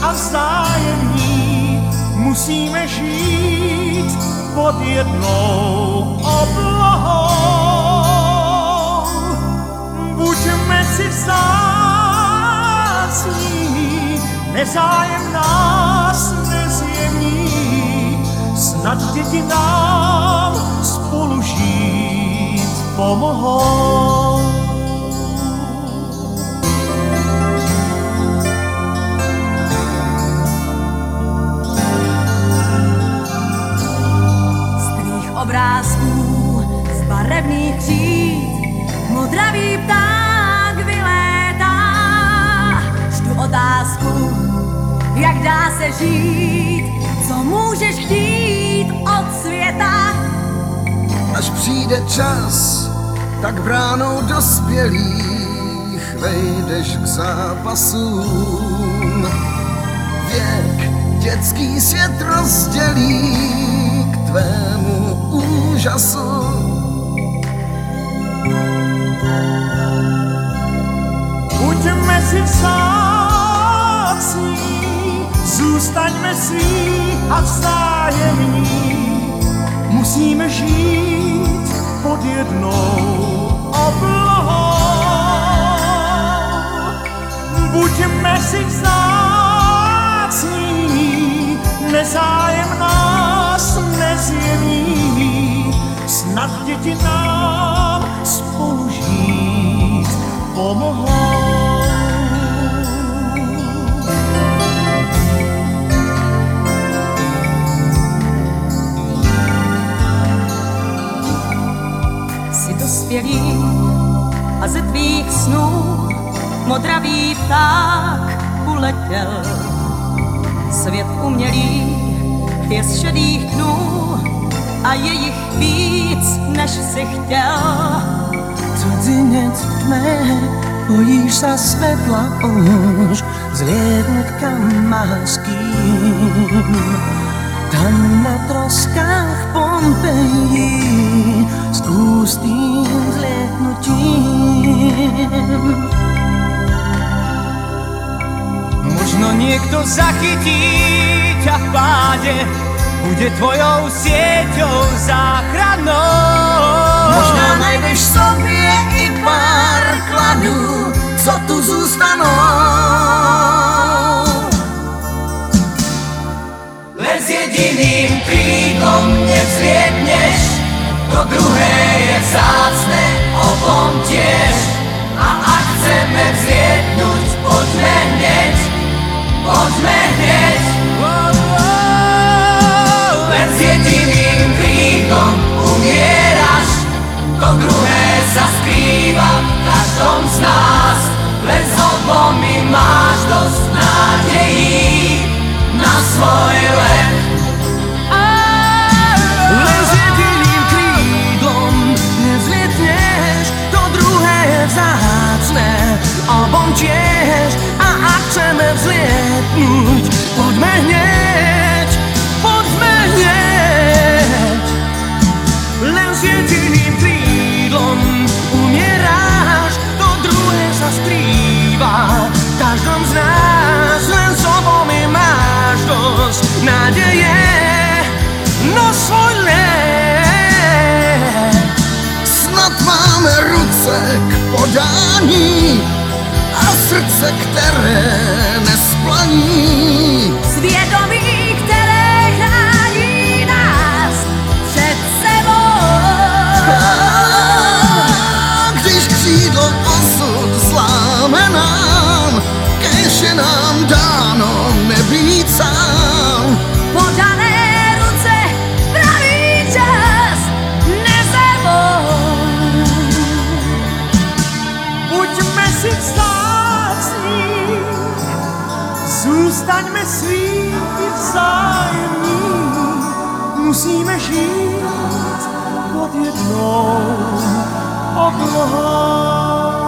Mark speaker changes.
Speaker 1: a vzájemní, musíme žít pod jednou oblohou. Buďme si vzácní, nezájem nás nezjemní, snad děti nám spolu žít pomohou.
Speaker 2: Z tvých obrázků, z barevných kříd, modravý pták vylétá. Ždu otázku, jak dá se žít, co můžeš chtít od světa.
Speaker 3: Až přijde čas, tak bránou dospělých vejdeš k zápasům. Věk dětský svět rozdělí k tvému úžasu.
Speaker 1: Buďme si vzácní, zůstaňme si a vzájemní, musíme žít pod jednou oblohou. Buďme si vzácní, nezájem nás nezjemní, snad děti nám spolu žít pomohou.
Speaker 2: Dospělý a ze tvých snů modravý pták uletěl. Svět umělý je z šedých dnů a je jich víc, než si chtěl.
Speaker 4: Cudzinec v tme, bojíš sa svetla už, zliednuť kam máš kým. Tam na troskách Pompeji skús tým zlietnutím.
Speaker 1: Možno niekto zachytí ťa v páde, bude tvojou sieťou záchrannou.
Speaker 3: Možno najdeš sobie i pár kladů, co tu zůstanou.
Speaker 1: Len s jediným krídlom nevzlietneš, to druhé je vzácne, obom tiež. A ak chceme vzlietnúť, poďme hneď, poďme hneď. Len s jediným krídlom umieraš, to druhé sa skrýva v každom z nás. Len s obomi máš dosť nádejí na svoj let.
Speaker 4: Len s jediným krídlom nevzlietneš, to druhé je vzácne, obom tiež. A ak chceme vzlietnúť, poďme hneď, poďme hneď. Len s jediným krídlom umieráš, to druhé sa skrýva v každom z nás. Len s obomi máš dosť nádeje na svoj let.
Speaker 3: Snad máme ruce k podání a srdce, které nesplaní.
Speaker 2: Svědomí, které chrání nás před sebou.
Speaker 3: Když křídlo osud zláme nám, kéž je nám dáno nebýt sám.
Speaker 2: Podané ruce, pravý čas, nezemou.
Speaker 1: Buďme si vzácní, zůstaňme si vzájemní, musíme žít pod jednou oblohou.